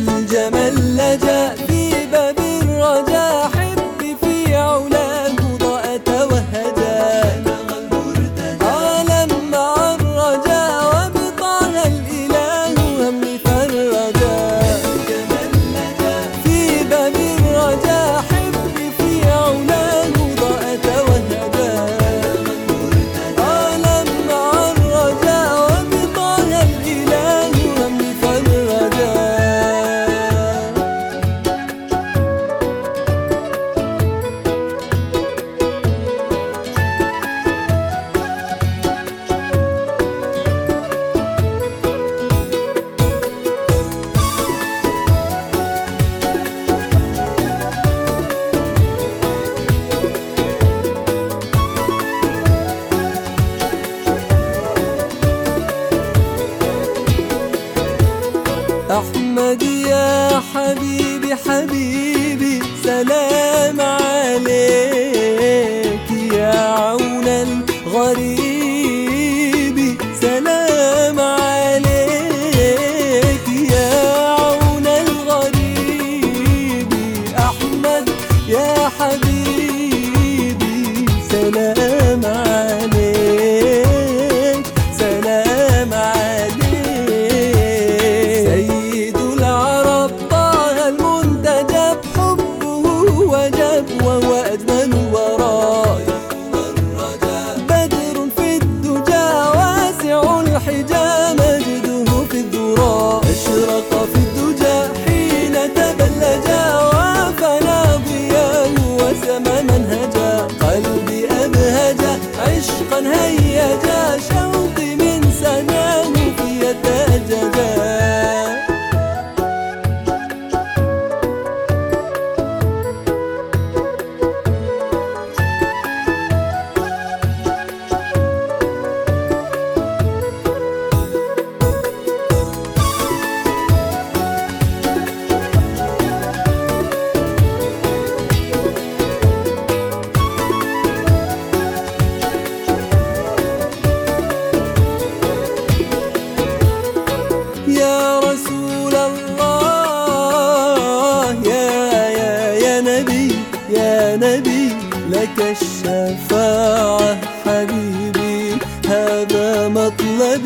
الجمل لجأ في باب الرجا، حب في علاه ضاء توهجا. عالم مع الرجا وابطال الإله هم فرجا. في باب الرجا حب في علاه ضاء توهجا. عالم مع الرجا وابطال الإله هم فرجا. أحمد يا حبيبي حبيبي سلام عليك، يا عون الغريب سلام عليك، يا عون الغريب. أحمد يا حبيبي سلام عليك، سلام عليك. وهو أجمل وراي بدر في الدجى واسع الحجى، مجده في الذرى أشرق في الدجى حين تبلجا، وفنى ضياه وسما منهجا. قلبي أبهجا عشقا هيجا، شوقي من سناه في يتأججا. يا رسول الله يا نبي يا نبي، لك الشفاعة حبيبي هذا مطلبي.